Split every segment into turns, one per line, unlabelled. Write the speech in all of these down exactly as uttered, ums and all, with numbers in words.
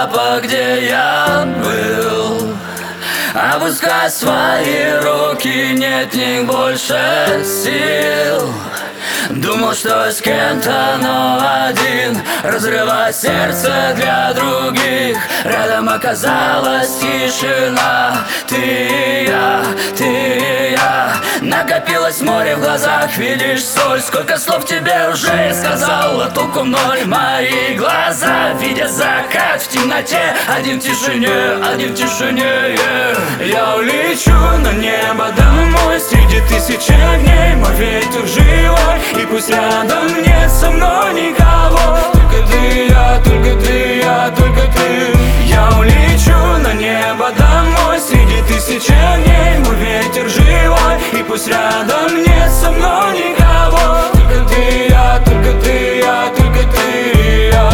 запах, где я был. Опускай свои руки, нет в них больше сил. Думал, что с кем-то, но один. Разрывая сердце для других. Рядом оказалась тишина. Ты и я, ты и я. Накопилось море в глазах, видишь соль. Сколько слов тебе уже я сказал, а толку ноль. Мои глаза видят закат в темноте. Один в тишине, один в тишине, yeah. Я улечу на небо домой среди тысячи огней. Мой ветер живой, и пусть рядом нет со мной никого. Только ты и я, только ты и я, только ты. Я улечу на небо домой среди тысячи огней. Мой ветер живой, и пусть рядом нет со мной никого. Только ты и я, только ты и я, только ты и я.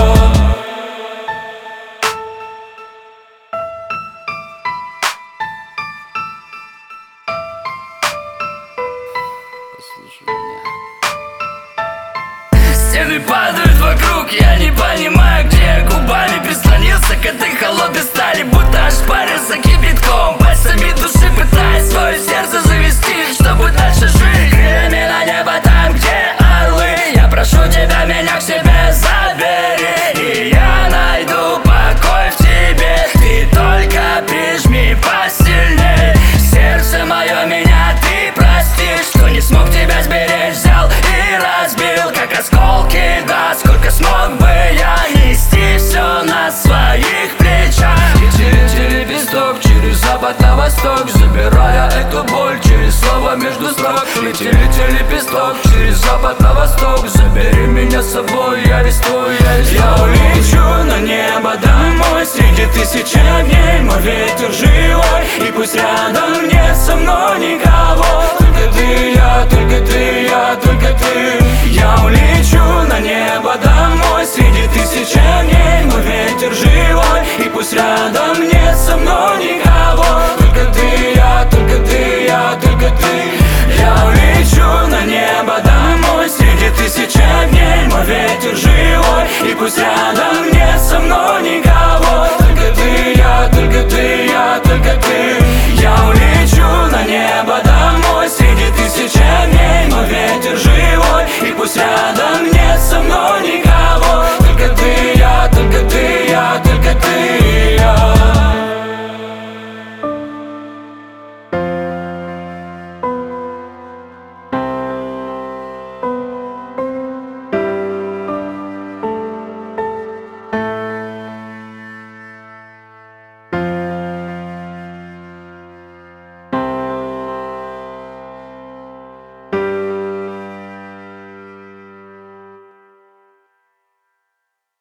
Стены падают вокруг, я не понимаю, где я. Губами прислонился к этой холодной стали, будто ошпарился кипятком. Пальцами души пытаясь свое сердце завести, чтобы дальше жить. Крыльями на небо там, где орлы. Я прошу тебя, меня к себе забери, и я найду покой в тебе. Ты только прижми посильней. Сердце мое, меня ты прости, что не смог тебя сберечь. Взял и разбил, как осколки, да. Сколько смог бы я нести все на своих плечах. Лети лепесток через запад на восток, забирая эту боль через слово между строк. Лети, лети лепесток через запад на восток, забери меня с собой, я весь твой, я весь твой. Я улечу на небо домой среди тысячи огней. Мой ветер живой, и пусть рядом нет со мной никого. Только ты и я, только ты и я, только ты. Я улечу на небо домой среди тысячи огней. Мой ветер живой, и пусть рядом нет со мной никого. Только ты и я, только ты и я, только ты. Я улечу на небо домой среди тысячи огней. Мой ветер живой, и пусть рядом нет со мной никого.